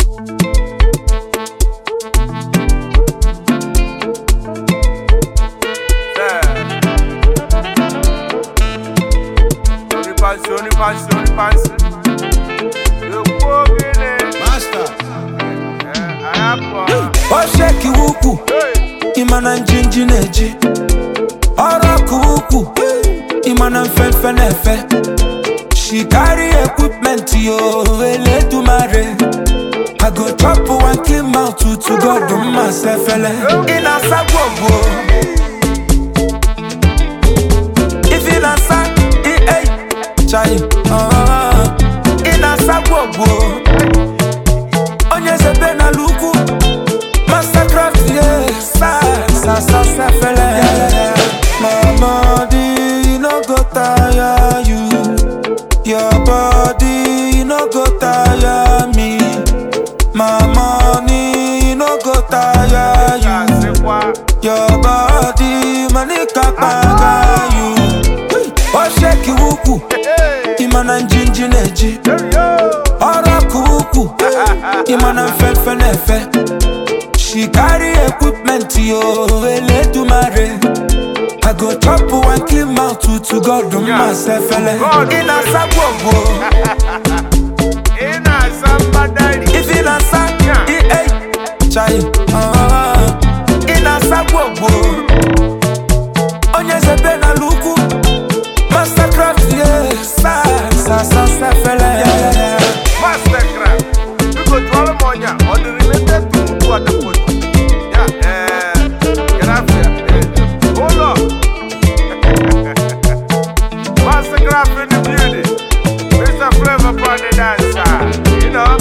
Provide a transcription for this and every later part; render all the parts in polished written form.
Osheki wuku imana njinji neji Oroku wuku imana mfefe nefe She carry equipment yo Eletumare I go chop one clean mouth to God on myself Ina sagwogo If ina sa chai ina sagwogo Onye sebe na luku Mastercraft sa fele My body no go tire you Your body no go tire me My money no go tire you Your body money kapanga you Osheki wuku imana njinji neji Oroku wuku imana mfefe nefe She carry equipment yo Eletumare I go chop one clean mouth to God on myself Ina sagwogo Ina sambadali If ina sa chai Ina sagwogo Onye sebe na luku Mastercraft sa fele Mastercraft We go to Alamonia On the related to what the put Get up here Hold on Mastercraft in the building Mr. Flavor on the dancer You know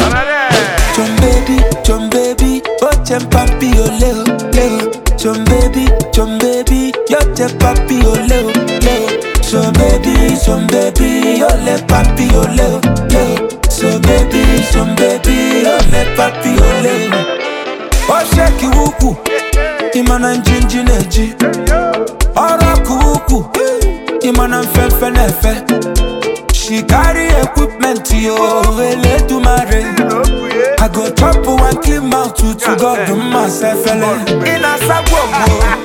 John baby, oche papi oleo, leo. John baby, yoche papi oleo, leo. So baby, ole papi oleo, leo. So baby, ole papi oleo. Osheki wuku, imana njinji neji. Oroku wuku, imana mfefe nefe. She carry equipment yo, Eletumare I go chop one clean mouth to God on myself Ina sagwogo